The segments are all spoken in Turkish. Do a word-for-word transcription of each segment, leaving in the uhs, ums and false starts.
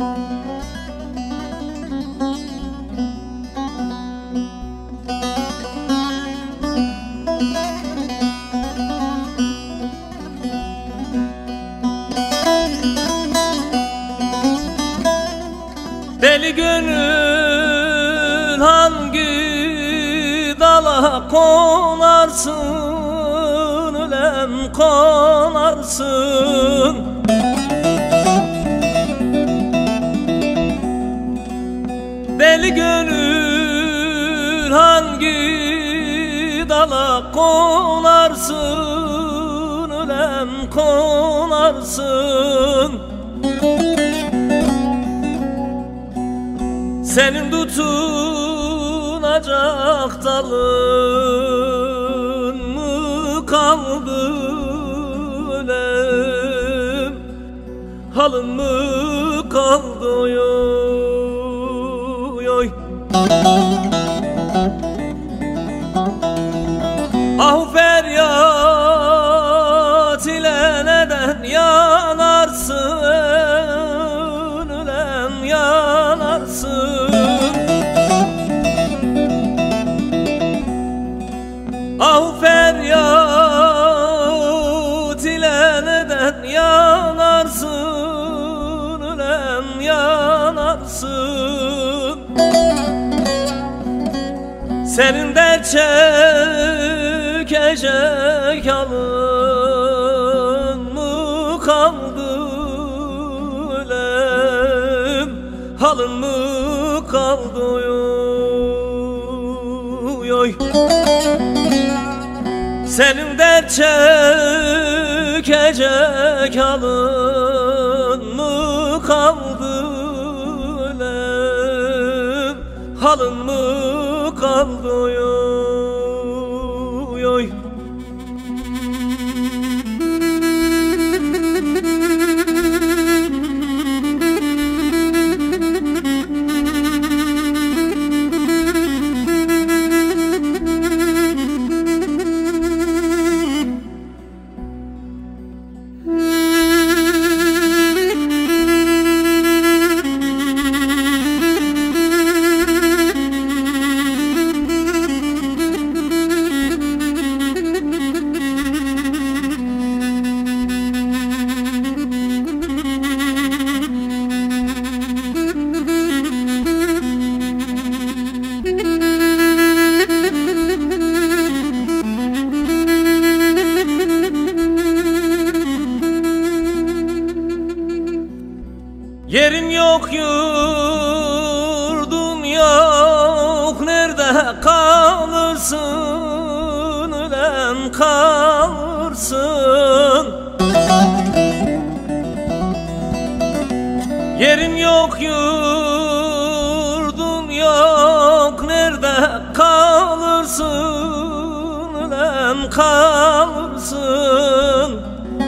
Deli gönül hangi dala konarsın, ölen konarsın. Deli gönül hangi dala konarsın, ölen konarsın. Senin tutunacak dalın mı kaldı, ölem halın mı kaldı? Oy oy oy. Ah feryat ile neden yanarsın, ölem yanarsın. Ah feryat ile neden yanarsın, ölem yanarsın. Senin de çekecek halın mı kaldı, ölem halın mı kaldı? Oy oy. Senin de çekecek halın mı kaldı, ölem halın mı kaldı? Oy oy. Yerin yok, yurdun yok, nerede kalırsın, ölen kalırsın. Yerin yok, yurdun yok, nerede kalırsın, ölen kalırsın.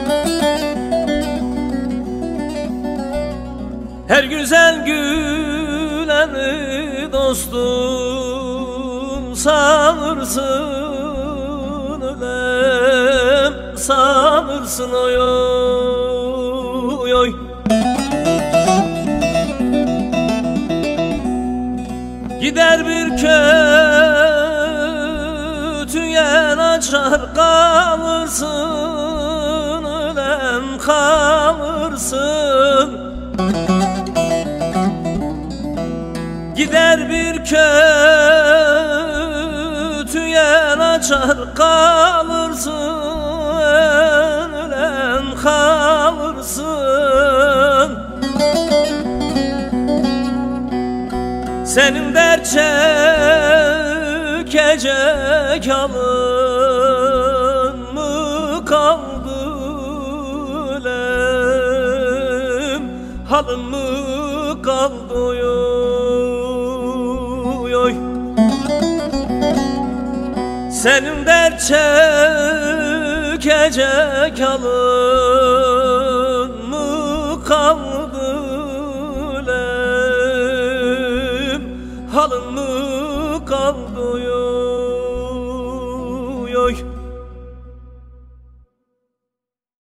Her güzel güleni dostum sanırsın, ölem sanırsın. Oy oy oy. Gider bir kötüyen açar kalırsın, ölem kalırsın. Gider bir kötüyen açar kalırsın, ölen kalırsın. Senin dert çekecek halın mı kaldı, ölem halın mı kaldı? Oy oy. Senin dert çekecek halın